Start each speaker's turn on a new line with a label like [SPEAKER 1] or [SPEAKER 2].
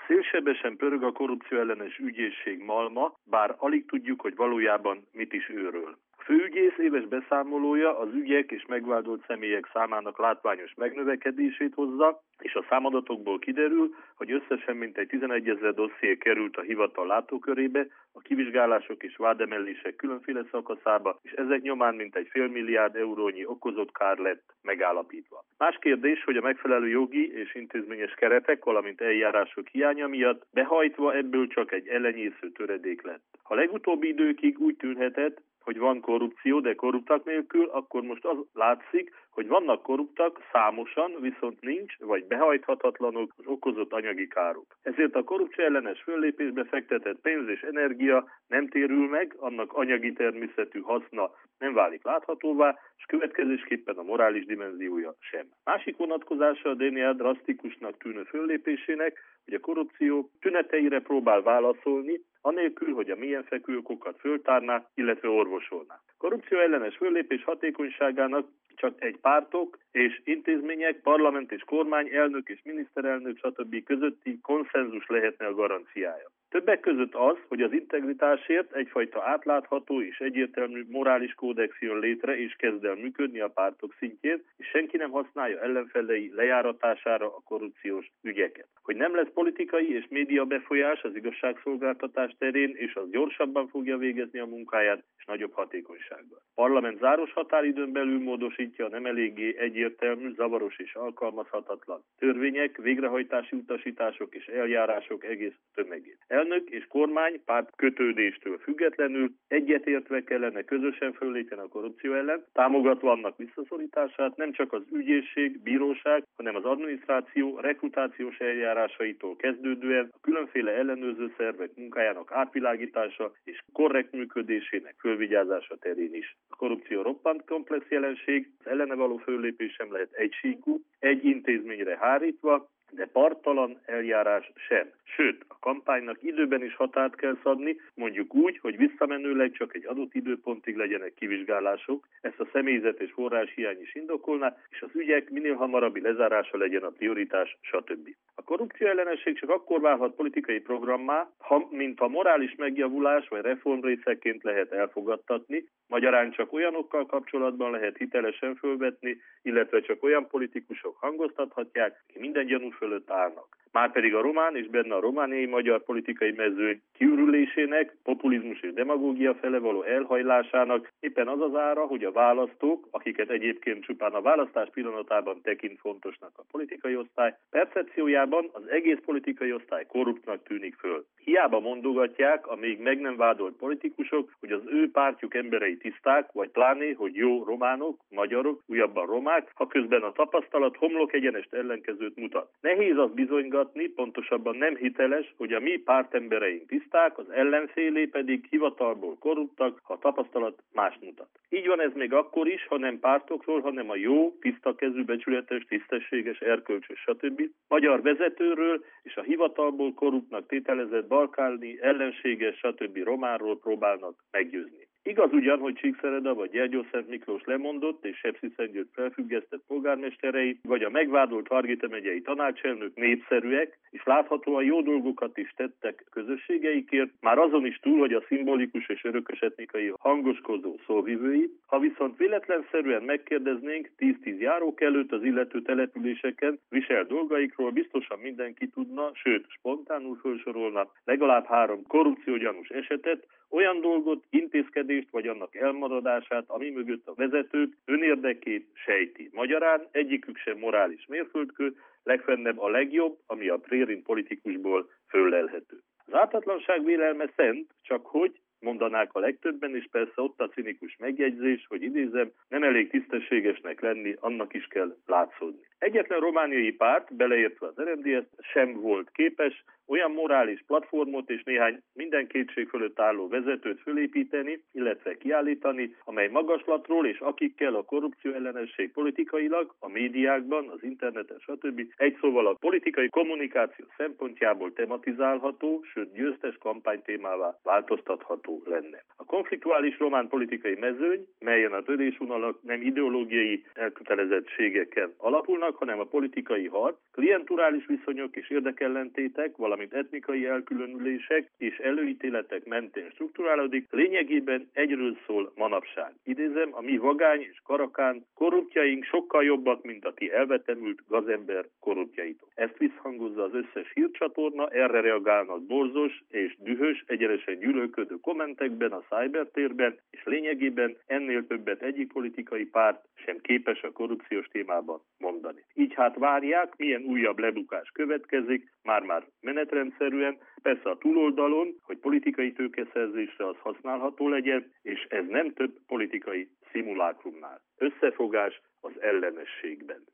[SPEAKER 1] Szélsebesen pörög a korrupció ellenes ügyészség malma, bár alig tudjuk, hogy valójában mit is őröl. A főügyész éves beszámolója az ügyek és megvádolt személyek számának látványos megnövekedését hozza, és a számadatokból kiderül, hogy összesen mintegy 11 000 dosszié került a hivatal látókörébe, a kivizsgálások és vádemelések különféle szakaszába, és ezek nyomán mintegy $500 millió eurónyi okozott kár lett megállapítva. Más kérdés, hogy a megfelelő jogi és intézményes keretek, valamint eljárások hiánya miatt behajtva ebből csak egy elenyésző töredék lett. A legutóbbi időkig úgy tűnhetett, hogy van korrupció, de korruptak nélkül, akkor most az látszik, hogy vannak korruptak számosan, viszont nincs, vagy behajthatatlanok az okozott anyagi károk. Ezért a korrupció ellenes föllépésbe fektetett pénz és energia nem térül meg, annak anyagi természetű haszna nem válik láthatóvá, és következésképpen a morális dimenziója sem. Másik vonatkozása a DNA drasztikusnak tűnő föllépésének, hogy a korrupció tüneteire próbál válaszolni, anélkül, hogy a mélyen fekvő okokat föltárná, illetve orvosolná. Korrupció ellenes föllépés hatékonyságának csak egy pártok és intézmények, parlament és kormány, elnök és miniszterelnök, stb. Közötti konszenzus lehetne a garanciája. Többek között az, hogy az integritásért egyfajta átlátható és egyértelmű morális kódex jön létre és kezd el működni a pártok szintjén, és senki nem használja ellenfelei lejáratására a korrupciós ügyeket. Hogy nem lesz politikai és média befolyás az igazságszolgáltatás terén, és az gyorsabban fogja végezni a munkáját, és nagyobb hatékonysággal. A parlament záros határidőn belül módosítja a nem eléggé egyértelmű, zavaros és alkalmazhatatlan törvények, végrehajtási utasítások és eljárások egész tömegét. Elnök és kormány párt kötődéstől függetlenül egyetértve kellene közösen föllépjen a korrupció ellen, támogatva annak visszaszorítását nem csak az ügyészség, bíróság, hanem az adminisztráció rekrutációs eljárásaitól kezdődően a különféle ellenőrző szervek munkájának átvilágítása és korrekt működésének fölvigyázása terén is. A korrupció roppant komplex jelenség, az ellene való föllépés sem lehet egysíkú, egy intézményre hárítva, de parttalan eljárás sem. Sőt, a kampánynak időben is határt kell szabni, mondjuk úgy, hogy visszamenőleg csak egy adott időpontig legyenek kivizsgálások, ezt a személyzet és forrás hiány is indokolná, és az ügyek minél hamarabbi lezárása legyen a prioritás, stb. A korrupció ellenesség csak akkor válhat politikai programmá, mint a morális megjavulás vagy reformrészekként lehet elfogadtatni, magyarán csak olyanokkal kapcsolatban lehet hitelesen fölvetni, illetve csak olyan politikusok hangoztathatják, akik minden gyanú fölött állnak. Márpedig a román és benne a romániai magyar politikai mezőny kiürülésének, populizmus és demagógia fele való elhajlásának éppen az az ára, hogy a választók, akiket egyébként csupán a választás pillanatában tekint fontosnak a politikai osztály, percepciójában az egész politikai osztály korruptnak tűnik föl. Hiába mondogatják a még meg nem vádolt politikusok, hogy az ő pártjuk emberei tiszták, vagy pláné, hogy jó románok, magyarok, újabban romák, ha közben a tapasztalat homlok egyenest ellenkezőt mutat. Nehéz az bizonygatni, pontosabban nem hiteles, hogy a mi pártembereink tiszták, az ellenfélé pedig hivatalból korruptak, ha a tapasztalat más mutat. Így van ez még akkor is, ha nem pártokról, hanem a jó, tiszta kezű, becsületes, tisztességes, erkölcsös, stb. Magyar vezetőről és a hivatalból korruptnak tételezett balkáni, ellenséges, stb. Románról próbálnak meggyőzni. Igaz ugyan, hogy Csíkszereda vagy Gyergyószent Miklós lemondott és Sepsiszentgyörgy felfüggesztett polgármesterei, vagy a megvádolt Vargita megyei tanácselnök népszerűek, és láthatóan jó dolgokat is tettek közösségeikért, már azon is túl, hogy a szimbolikus és örökös etnikai hangoskodó szóvivői. Ha viszont véletlenszerűen megkérdeznénk 10-10 járókelőt az illető településeken viselt dolgaikról, biztosan mindenki tudna, sőt, spontánul felsorolna legalább 3 korrupciógyanús esetet, olyan dolgot, intézkedést vagy annak elmaradását, ami mögött a vezetők önérdekét sejti. Magyarán egyikük sem morális mérföldkő, legfennebb a legjobb, ami a prérint politikusból föllelhető. Az ártatlanság vélelme szent, csak hogy mondanák a legtöbben, és persze ott a cinikus megjegyzés, hogy idézem, nem elég tisztességesnek lenni, annak is kell látszódni. Egyetlen romániai párt, beleértve az RMDS-t, sem volt képes olyan morális platformot és néhány minden kétség fölött álló vezetőt fölépíteni, illetve kiállítani, amely magaslatról és akikkel a korrupció ellenesség politikailag, a médiákban, az interneten, stb. Egy szóval a politikai kommunikáció szempontjából tematizálható, sőt győztes kampánytémává változtatható lenne. A konfliktuális román politikai mezőny, melyen a törésvonalak nem ideológiai elkötelezettségeken alapulnak, hanem a politikai harc, klienturális viszonyok és érdekellentétek, valamint valamint etnikai elkülönülések és előítéletek mentén strukturálódik, lényegében egyről szól manapság. Idézem, a mi vagány és karakán korruptjaink sokkal jobbak, mint a ti elvetemült gazember korruptjaitok. Ezt visszhangozza az összes hírcsatorna, erre reagálnak borzos és dühös, egyenesen gyűlölködő kommentekben a cybertérben, és lényegében ennél többet egyik politikai párt sem képes a korrupciós témában mondani. Így hát várják, milyen újabb lebukás következik, már menetrendszerűen, persze a túloldalon, hogy politikai tőkeszerzésre az használható legyen, és ez nem több politikai szimulákrumnál. Összefogás az ellenességben.